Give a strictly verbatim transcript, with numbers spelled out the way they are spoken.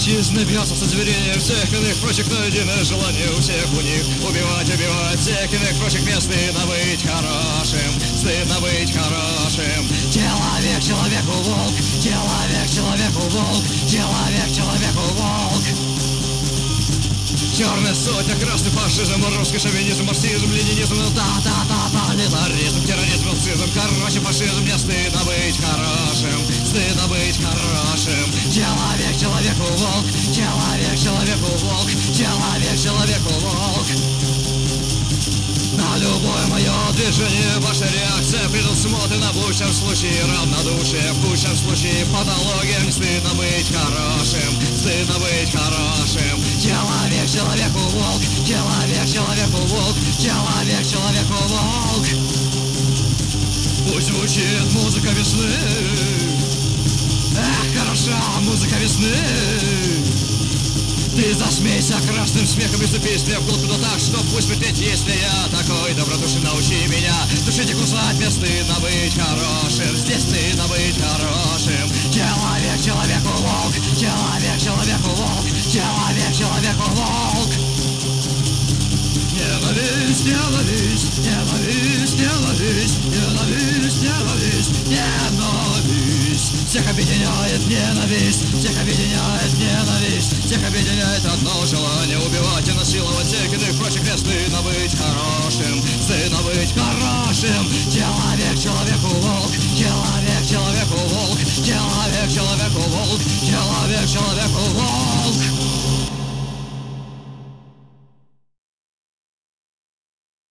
Отчизна бьется со зверей всех иных прочих, но единое желание у всех у них убивать, убивать всех иных прочих мест. Стыдно быть хорошим, стыдно быть хорошим. Человек человеку волк, человек человеку волк, человек человеку волк. Черная сотня, красный фашизм, русский шовинизм, марксизм, ленинизм, тоталитаризм, терроризм, нацизм. Короче, фашизм, мне стыдно быть хорошим, стыдно быть хорошим. Человек человеку волк, человек человеку волк, человек человеку волк. На любое мое движение ваша реакция предусмотрена. В лучшем случае равнодушие, в худшем случае патология. Мне стыдно быть хорошим, стыдно быть хорошим. Человек человеку волк, человек человеку волк, человек человеку волк. Пусть звучит музыка весны, эх, хороша музыка весны. Ты засмейся красным смехом из-за песни в глотку, но так, что пусть петь, если я такой добродушный, научи меня душить и кусать. Мне стыдно быть хорошим, здесь стыдно быть хорошим. Человек человеку волк, человек человеку волк, человек человеку волк. Ненависть, ненависть, ненависть, ненависть, ненависть, ненависть, ненависть. Всех объединяет ненависть, всех объединяет ненависть, всех объединяет одно желание убивать и насиловать всех иных прочих мест. Стыдно быть хорошим, стыдно быть хорошим. Человек человеку волк, человек человеку волк, человек человеку волк, человек человеку волк.